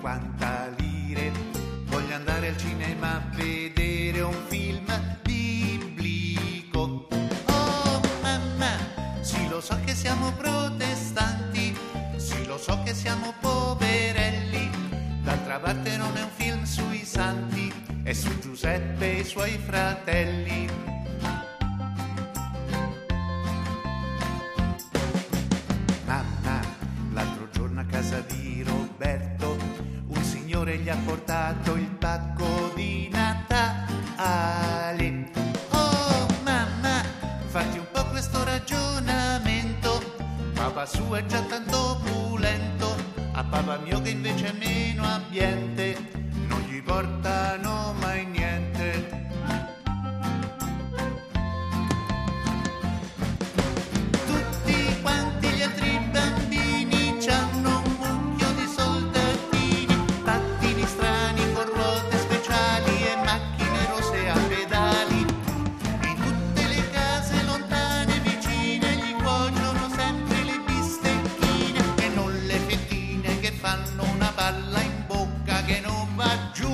50 lire. Voglio andare al cinema a vedere un film biblico. Oh mamma, sì lo so che siamo protestanti, sì lo so che siamo poverelli, d'altra parte non è un film sui santi, è su Giuseppe e i suoi fratelli. Mamma, l'altro giorno a casa di Roberto un signore gli ha portato il pacco di Natale. Oh mamma, fatti un po' questo ragionamento, papà suo è già tanto opulento, a papà mio che invece è meno abbiente non gli portano mai niente. Tutti quanti gli altri bambini c'hanno un mucchio di soldatini, pattini strani con ruote speciali e macchine rose a pedali. In tutte le case lontane e vicine gli cuociono sempre le bistecchine e non le fettine che fanno una palla in bocca che non va giù.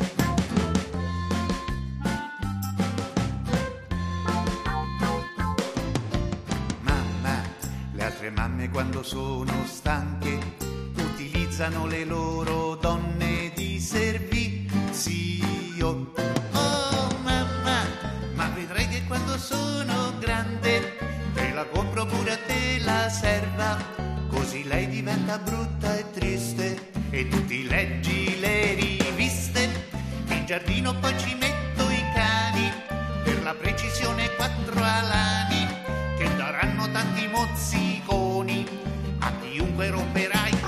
Mamma, le altre mamme quando sono stanche utilizzano le loro donne di servizio. Oh mamma, ma vedrai che quando sono grande te la compro pure a te la serva, così lei diventa brutta e triste e tu ti leggi le riviste. In giardino poi ci metto i cani, per la precisione 4 alani, che daranno tanti mozziconi a chiunque romperà i